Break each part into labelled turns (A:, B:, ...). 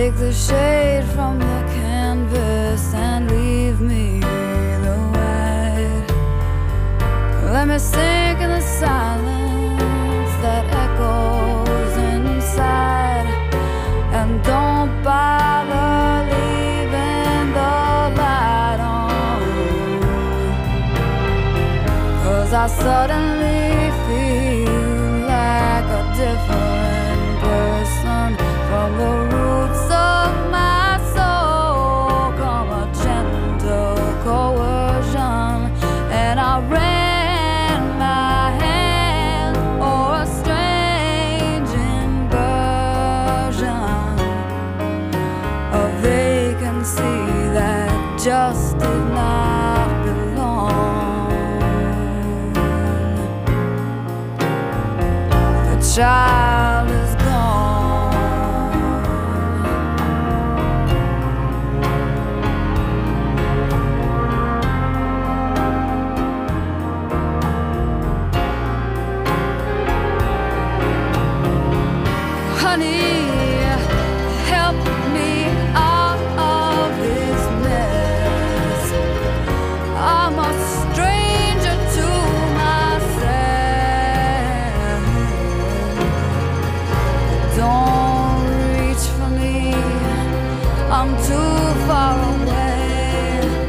A: Take the shade from the canvas and leave me the white. Let me sink in the silence that echoes inside, and don't bother leaving the light on, 'cause I suddenly feel like a different person. From the roots of my soul come a gentle coercion, and I ran my hand o'er a strange inversion, a vacancy that just did not belong. The child is honey, help me out of this mess. I'm a stranger to myself. Don't reach for me, I'm too far away.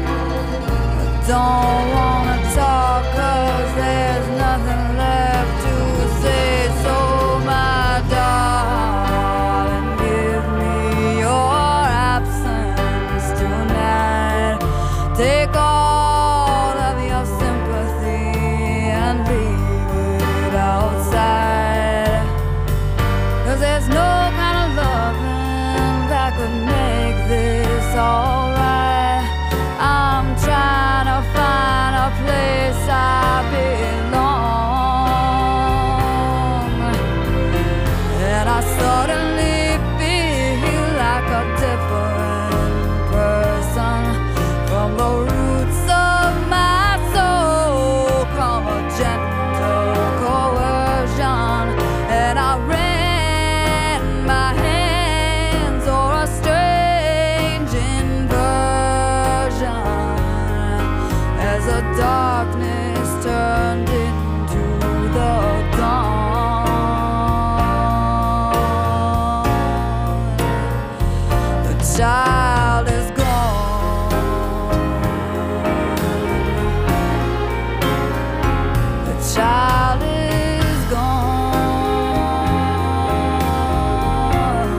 A: Don't wanna talk 'cause there's nothing left to say. So my darling, give me your absence tonight. Take all of your sympathy and leave it outside, 'cause there's no kind of loving that could make this alright. I'm trying to find a place I belong, and I suddenly feel like a different person. From the roots of my soul come a gentle coercion, and I ran my hands o'er a strange inversion, as the darkness turned into the dawn. The child is gone. The child is gone.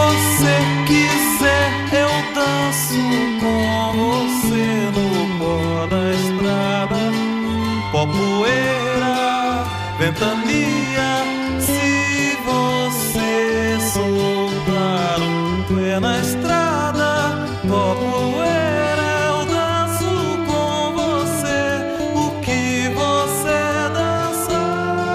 B: você quiser, eu danço com você no pó da estrada. Pó, poeira, ventania. Se você soltar o pé na estrada, pó, poeira, eu danço com você o que você dançar.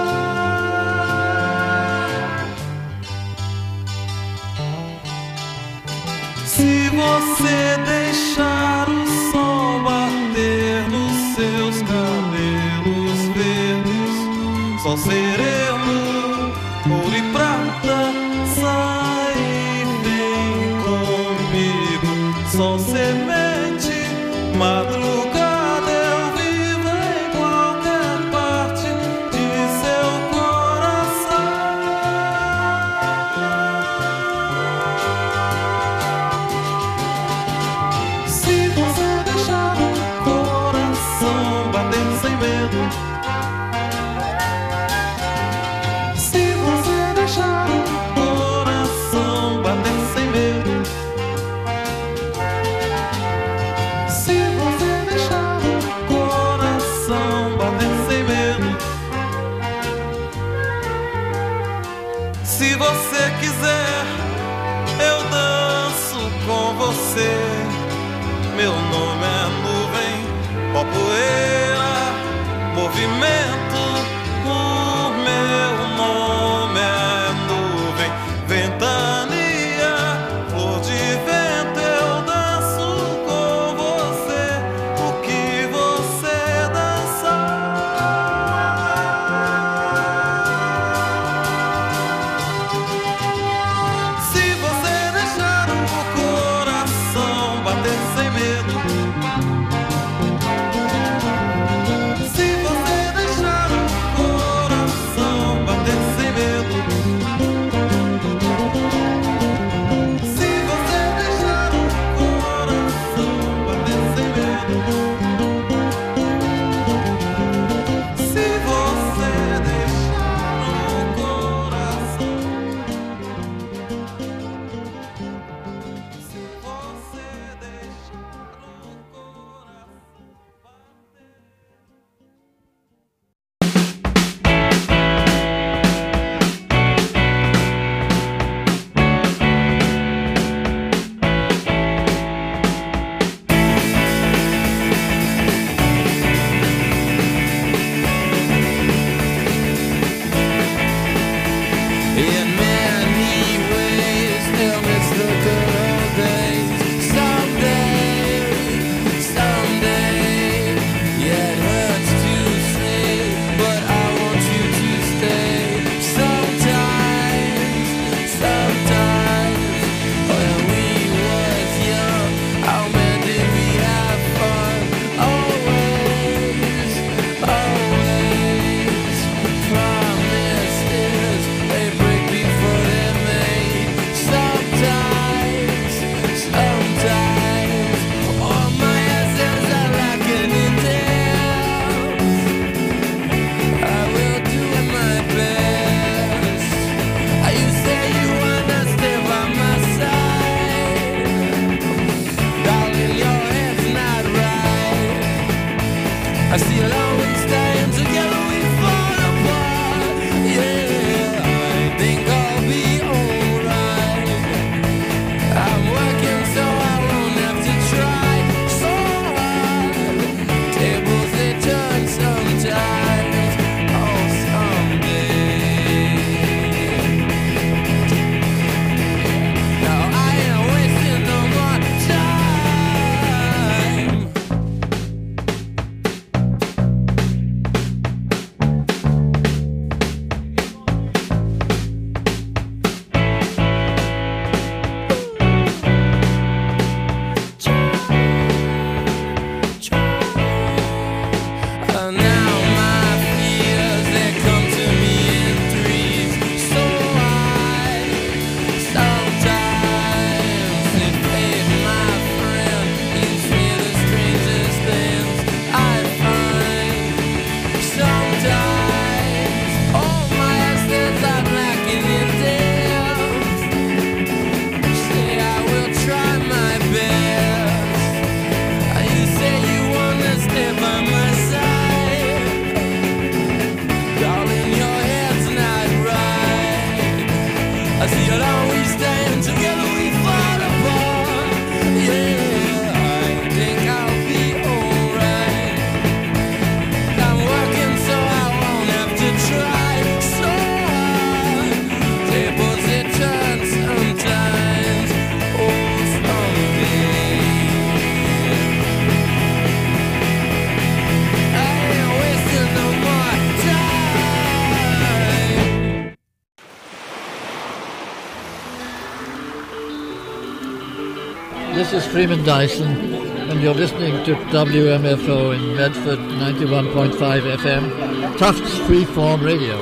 B: Se você deixar o sol bater nos seus cabelos verdes, sol sereno, ouro e prata, sai e vem comigo. Sol, semente, madrugada, eu vivo em qualquer parte de seu coração. Se você deixar o coração bater sem medo, se você deixar o coração bater sem medo, se você deixar o coração bater sem medo, se você quiser, eu danço com você. Meu nome é nuvem, pó, poeira, movimento. O meu nome é nuvem, ventania, flor de vento. Eu danço com você o que você dançar. Se você deixar o coração bater sem medo, se você deixar o
C: This is Freeman Dyson, and you're listening to WMFO in Medford, 91.5 FM, Tufts Freeform Radio.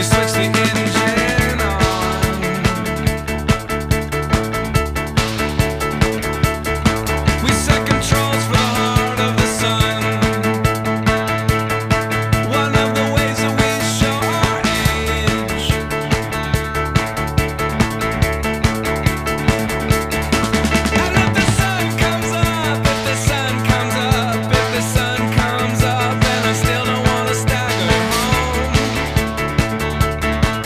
B: switch the engine on. We set controls for the heart of the sun. One of the ways that we show our age. And if the sun comes up, if the sun comes up, if the sun comes up, then I still don't wanna stagger home.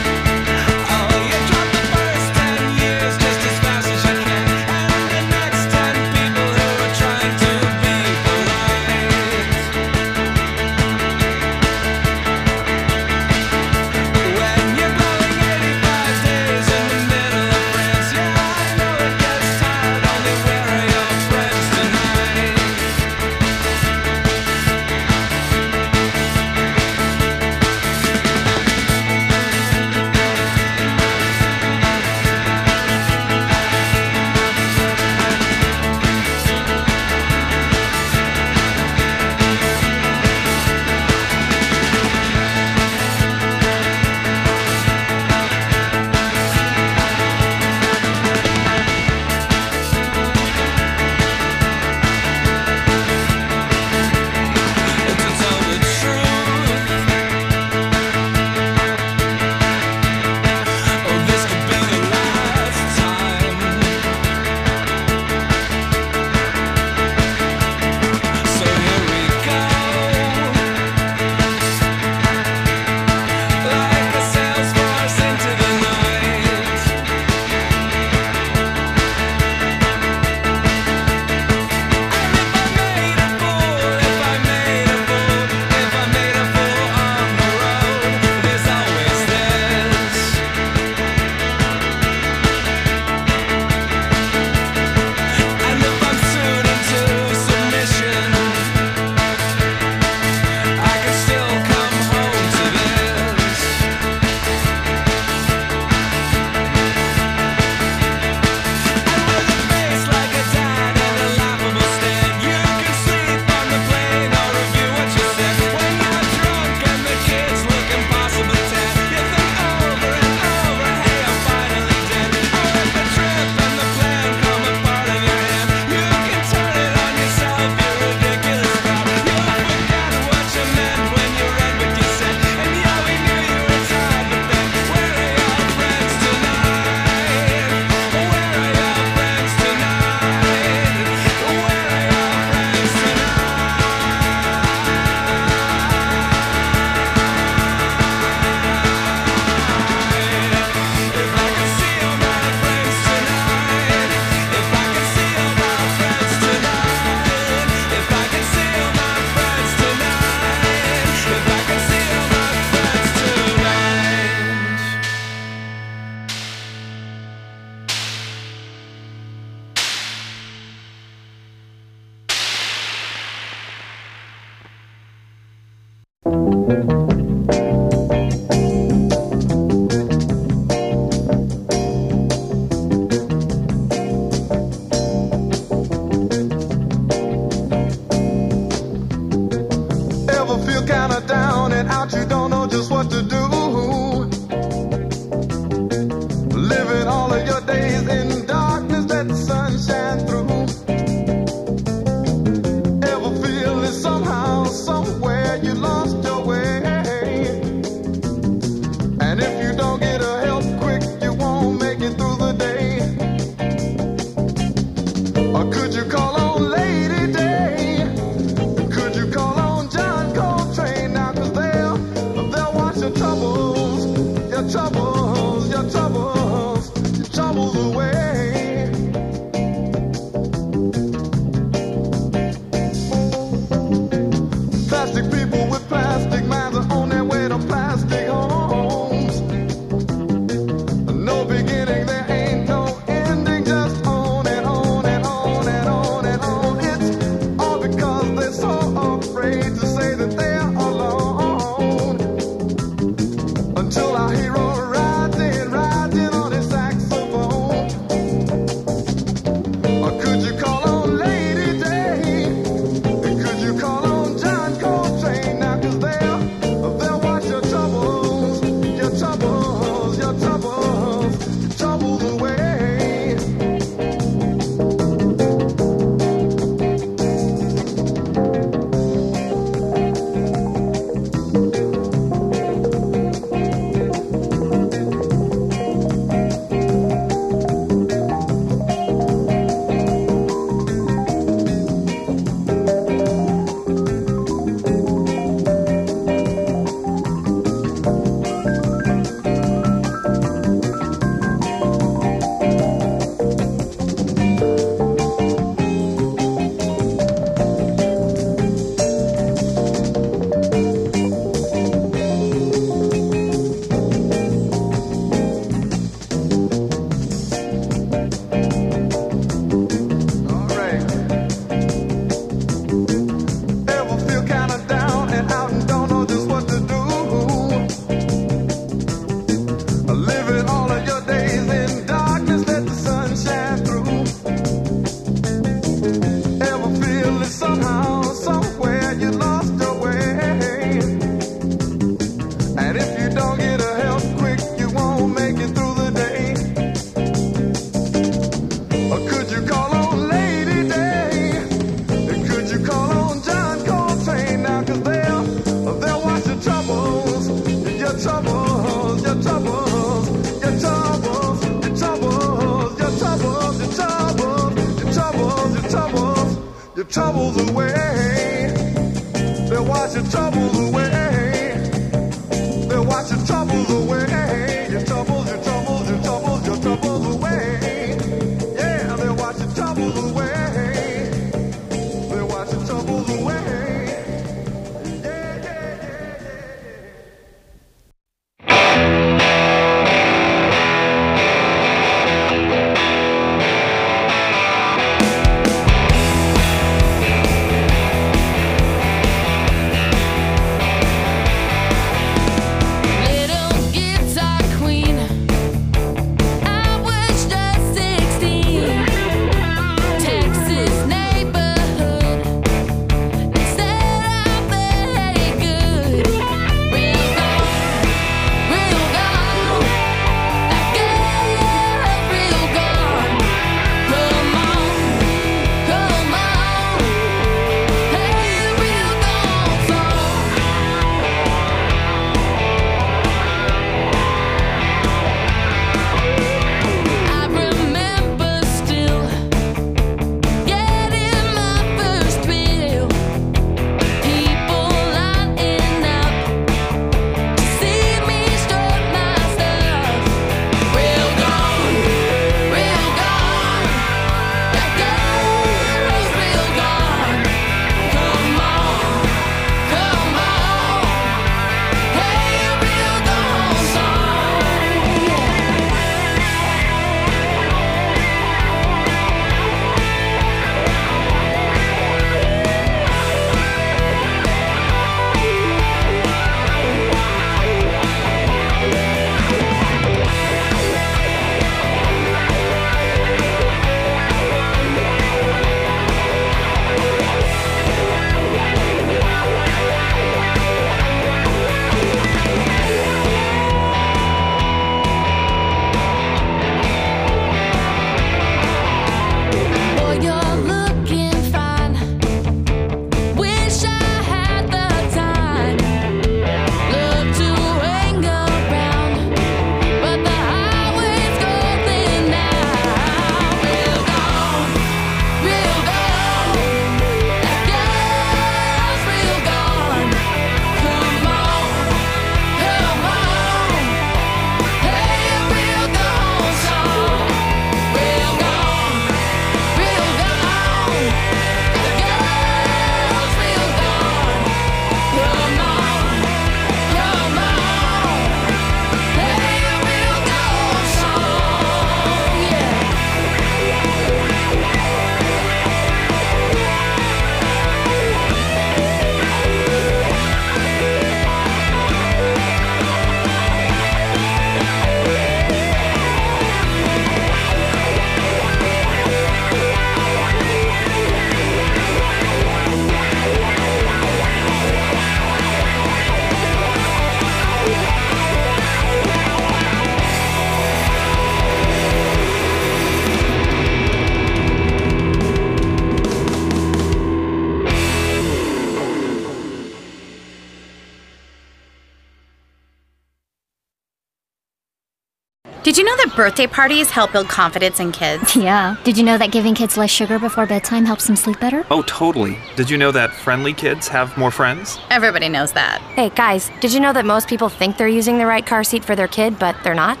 D: Did you know that birthday parties help build confidence in kids?
E: Yeah. Did you know that giving kids less sugar before bedtime helps them sleep better?
F: Oh, totally. Did you know that friendly kids have more friends?
D: Everybody knows that.
G: Hey, guys, did you know that most people think they're using the right car seat for their kid, but they're not?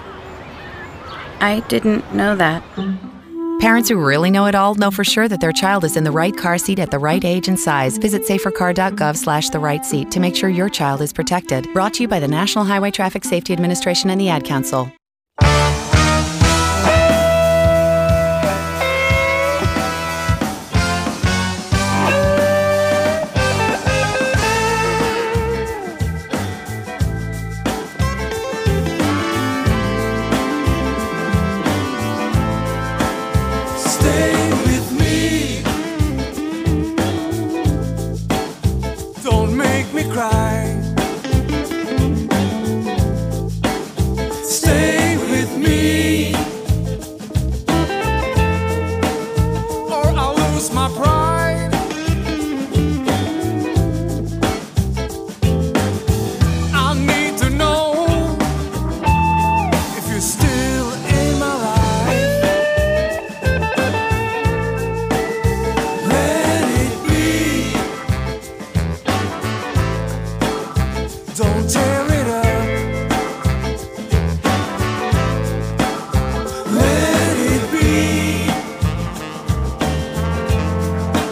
D: I didn't know that.
H: Parents who really know it all know for sure that their child is in the right car seat at the right age and size. Visit safercar.gov/the-right-seat to make sure your child is protected. Brought to you by the National Highway Traffic Safety Administration and the Ad Council.
B: Stay with me. Don't make me cry. Stay with me, or I'll lose my pride. I need to know if you're still in my life. Let it be. Don't tear it up. Let it be.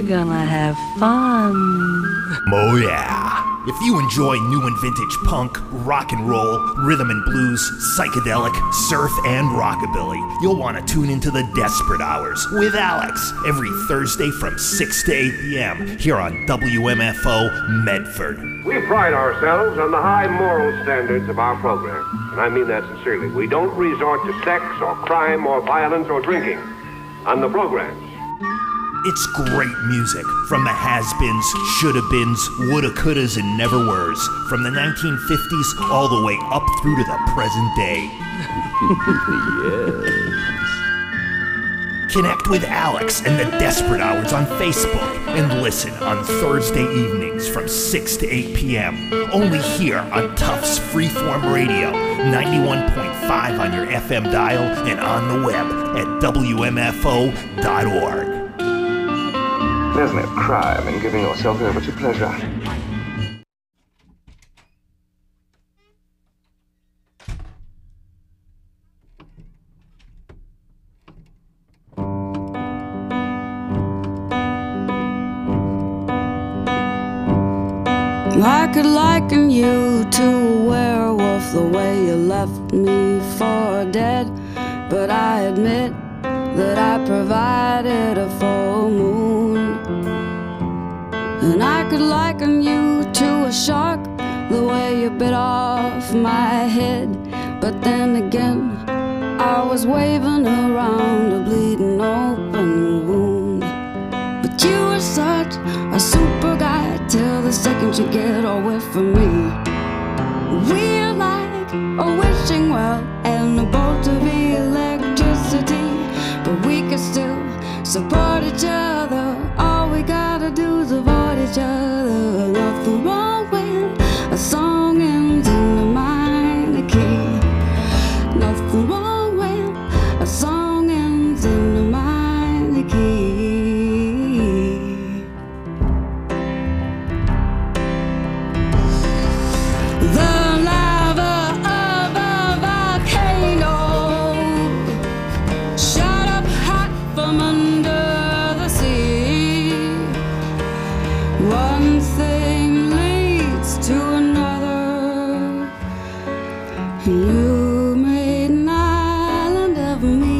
A: gonna have fun.
I: Oh yeah. If you enjoy new and vintage punk, rock and roll, rhythm and blues, psychedelic, surf, and rockabilly, you'll want to tune into the Desperate Hours with Alex every Thursday from 6 to 8 p.m. here on WMFO Medford.
J: We pride ourselves on the high moral standards of our program, and I mean that sincerely. We don't resort to sex or crime or violence or drinking on the programs.
I: It's great music from the has-beens, shoulda-beens, woulda-couldas, and never-weres, from the 1950s all the way up through to the present day. Yes. Connect with Alex and the Desperate Hours on Facebook and listen on Thursday evenings from 6 to 8 p.m. Only here on Tufts Freeform Radio, 91.5 on your FM dial and on the web at WMFO.org.
K: There's no crime in giving yourself over to pleasure.
A: I could liken you to a werewolf the way you left me for dead, but I admit that I provided a full moon. And I could liken you to a shark the way you bit off my head, but then again I was waving around a bleeding open wound. But you were such a super guy till the second you get away from me. We're like a wishing well and a bolt of electricity, but we can still support each other. All we gotta do is avoid each other. Nothing wrong when a song ends in a minor key. Nothing wrong when a song ends in a minor key. The lava of a volcano shot up hot from under the sea. One thing leads to another. You made an island of me.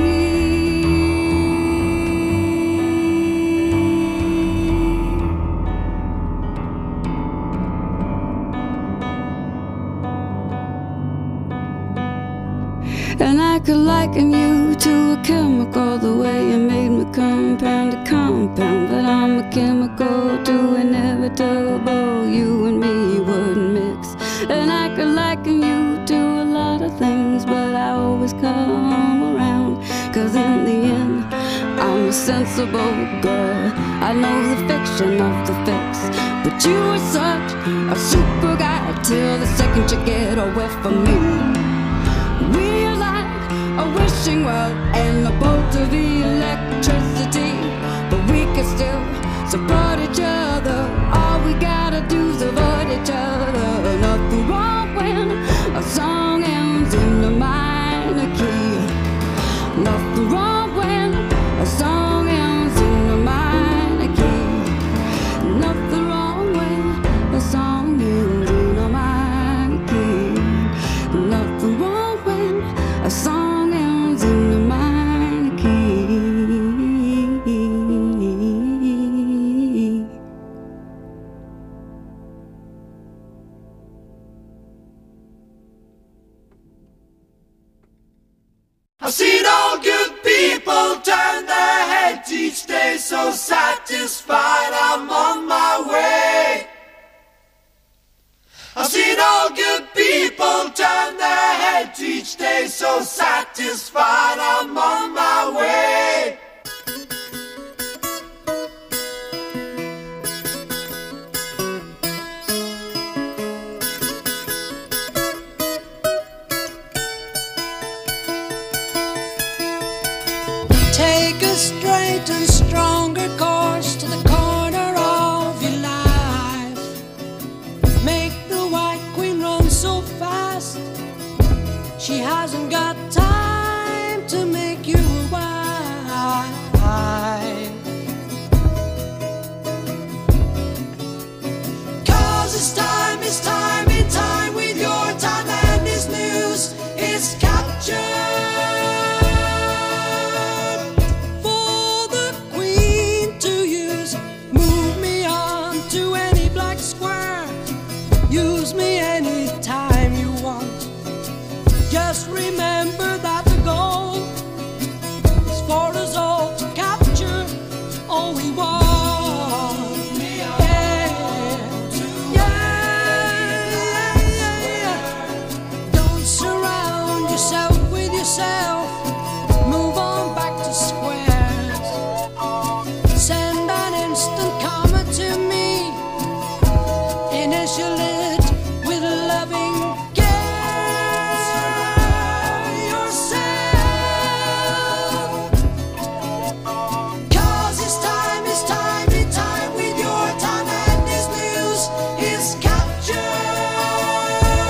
A: And I could liken you to a chemical the way you made me compound to compound. But I'm a chemical too inevitable. You and me wouldn't mix. And I could liken you to a lot of things, but I always come around. Cause in the end, I'm a sensible girl. I know the fiction of the fix, but you were such a super guy till the second you get away from me. We're like a wishing well and a bolt of electricity, but we can still support each other. All we gotta do is avoid each other. Nothing wrong when a song ends in a minor key. Nothing wrong when a song ends in a minor key. Nothing wrong when a song ends in a minor key. Nothing wrong when a song ends in a minor key.
B: I've seen all good people turn their heads each day, so satisfied I'm on my way. I've seen all good people turn their heads each day, so satisfied I'm on my way.
L: Take a straight and stronger course to the corner of your life. Make the White Queen run so fast, she hasn't got time to make you a wife. Just remember that the goal is for us all to capture all we want. Don't surround yourself with yourself. Move on back to squares. Send an instant comment to me. Initial it with loving care yourself. 'Cause it's time with your time, and this news is captured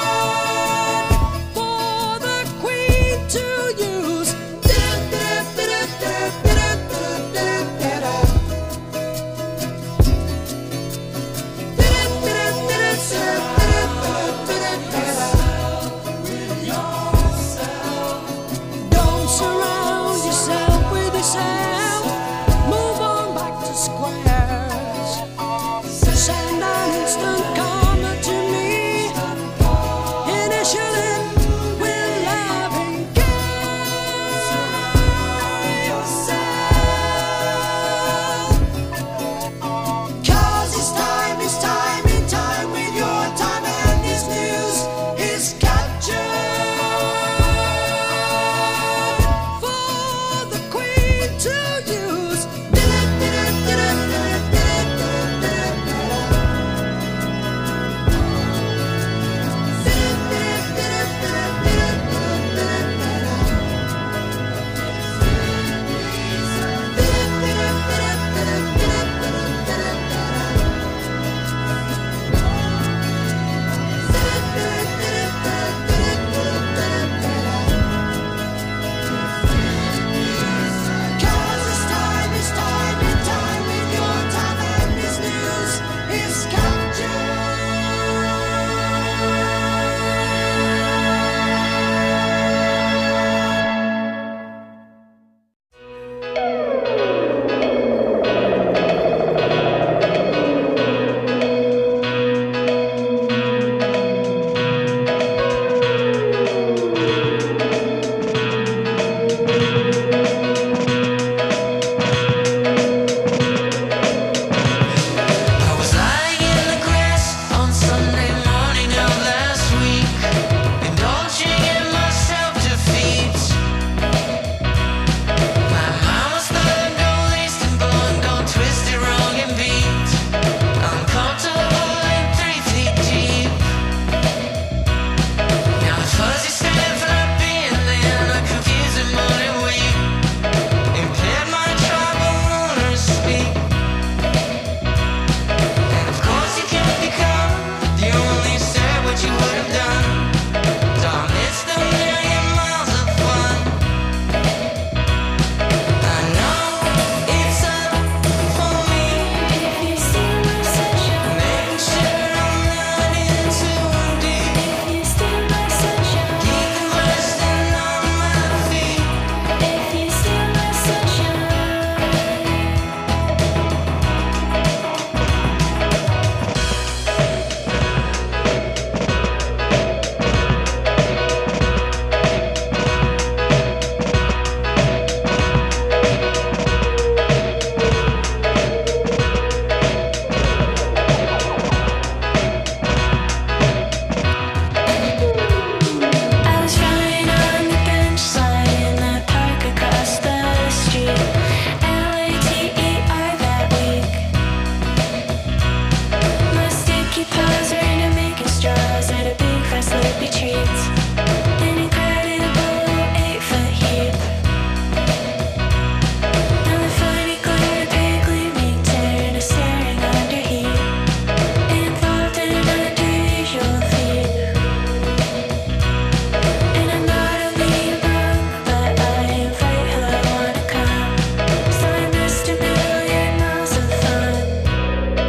L: for the Queen to use. Don't surround yourself with yourself. Move on back to squares. Send an instant comment to me. Initial it with loving care yourself. 'Cause it's time with your time, and this news is captured for the Queen to use.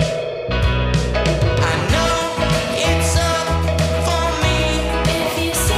M: If you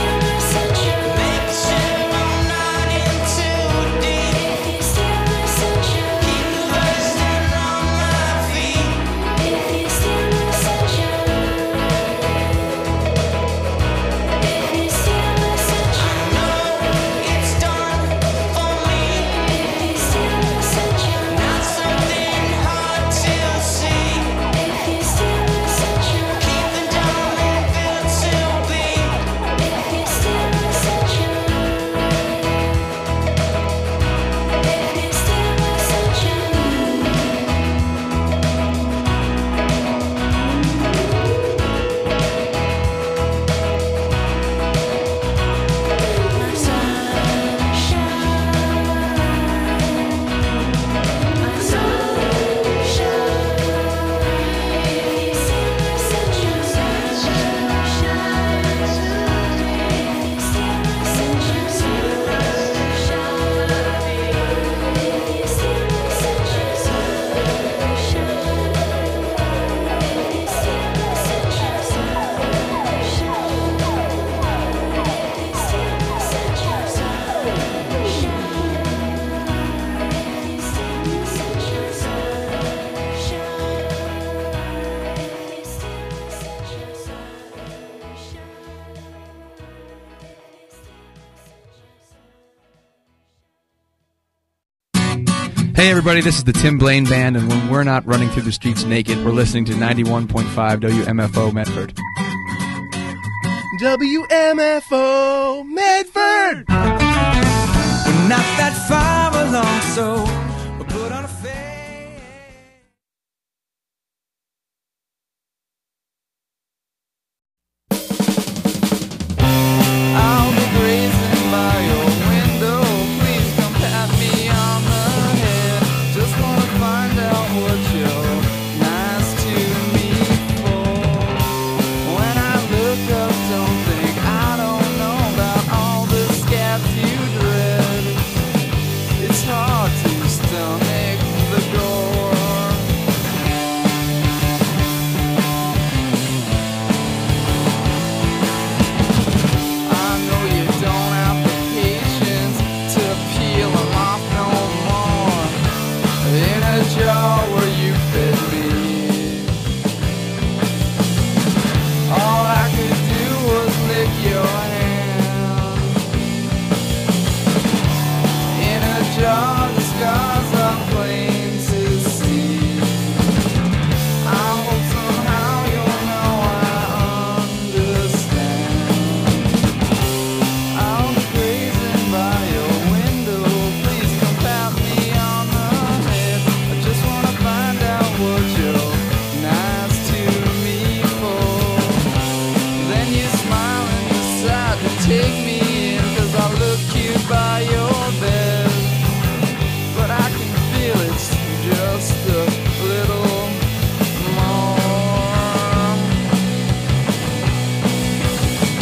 M: Hey everybody, this is the Tim Blaine Band, and when we're not running through the streets naked, we're listening to 91.5 WMFO Medford.
N: WMFO Medford! We're not that far along, so we'll put on a face. I'll be grazing by your window. Please come pat me on the head. Just wanna find out what you're nice to me for. When I look up, don't think I don't know about all the scabs you dread. It's hard to stomach the gore. I know you don't have the patience to peel them off no more. In a jar where you fed me, all I could do was lick your hand. In a jar, the scars are plain to see. I hope somehow you'll know I understand. I'll be grazing by your window. Please come pat me on the head. I just wanna find out what you're nice to me for. Then you smile and decide to take me in, 'cause I look cute by your bed.